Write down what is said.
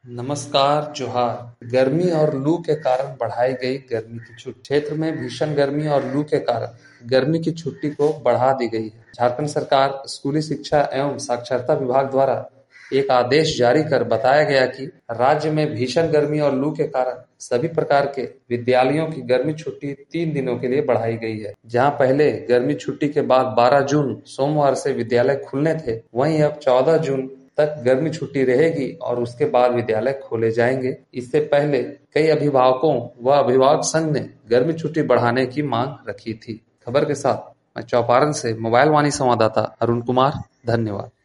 नमस्कार जोहार। गर्मी और लू के कारण बढ़ाई गई गर्मी की छुट्टी। क्षेत्र में भीषण गर्मी और लू के कारण गर्मी की छुट्टी को बढ़ा दी गई है। झारखंड सरकार स्कूली शिक्षा एवं साक्षरता विभाग द्वारा एक आदेश जारी कर बताया गया कि राज्य में भीषण गर्मी और लू के कारण सभी प्रकार के विद्यालयों की गर्मी छुट्टी 3 दिनों के लिए बढ़ाई गई है। जहां पहले गर्मी छुट्टी के बाद 12 जून सोमवार से विद्यालय खुलने थे, वहीं अब 14 जून तक गर्मी छुट्टी रहेगी और उसके बाद विद्यालय खोले जाएंगे। इससे पहले कई अभिभावकों व अभिभावक संघ ने गर्मी छुट्टी बढ़ाने की मांग रखी थी। खबर के साथ मैं चौपारण से मोबाइल वाणी संवाददाता अरुण कुमार। धन्यवाद।